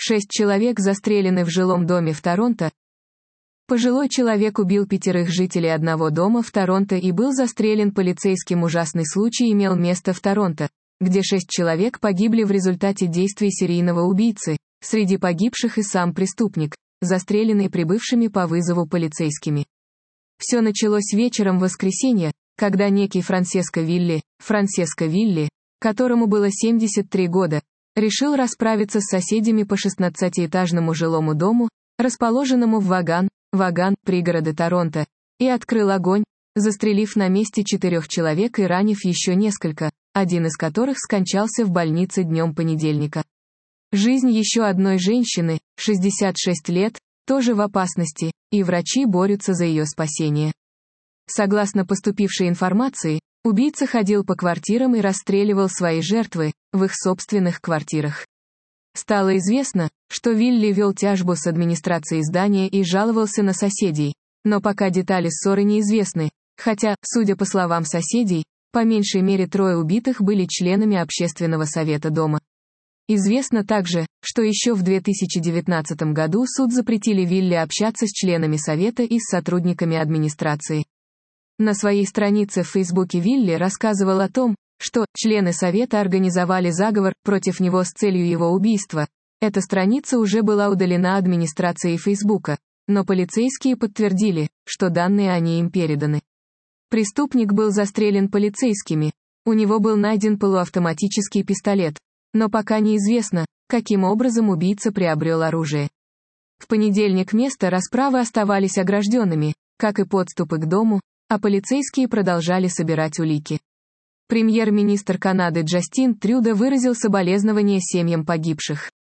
6 человек застрелены в жилом доме в Торонто. Пожилой человек убил 5 жителей одного дома в Торонто и был застрелен полицейским. Ужасный случай имел место в Торонто, где 6 человек погибли в результате действий серийного убийцы, среди погибших и сам преступник, застреленный прибывшими по вызову полицейскими. Все началось вечером в воскресенье, когда некий Франческо Вилли, которому было 73 года, решил расправиться с соседями по 16-этажному жилому дому, расположенному в Ваган, пригорода Торонто, и открыл огонь, застрелив на месте 4 человек и ранив еще несколько, один из которых скончался в больнице днем понедельника. Жизнь еще одной женщины, 66 лет, тоже в опасности, и врачи борются за ее спасение. Согласно поступившей информации, убийца ходил по квартирам и расстреливал свои жертвы в их собственных квартирах. Стало известно, что Вилли вел тяжбу с администрацией здания и жаловался на соседей, но пока детали ссоры неизвестны, хотя, судя по словам соседей, по меньшей мере 3 убитых были членами общественного совета дома. Известно также, что еще в 2019 году суд запретили Вилли общаться с членами совета и с сотрудниками администрации. На своей странице в Фейсбуке Вилли рассказывал о том, что члены совета организовали заговор против него с целью его убийства. Эта страница уже была удалена администрацией Фейсбука, но полицейские подтвердили, что данные о ней им переданы. Преступник был застрелен полицейскими, у него был найден полуавтоматический пистолет, но пока неизвестно, каким образом убийца приобрел оружие. В понедельник место расправы оставались огражденными, как и подступы к дому, а полицейские продолжали собирать улики. Премьер-министр Канады Джастин Трюдо выразил соболезнования семьям погибших.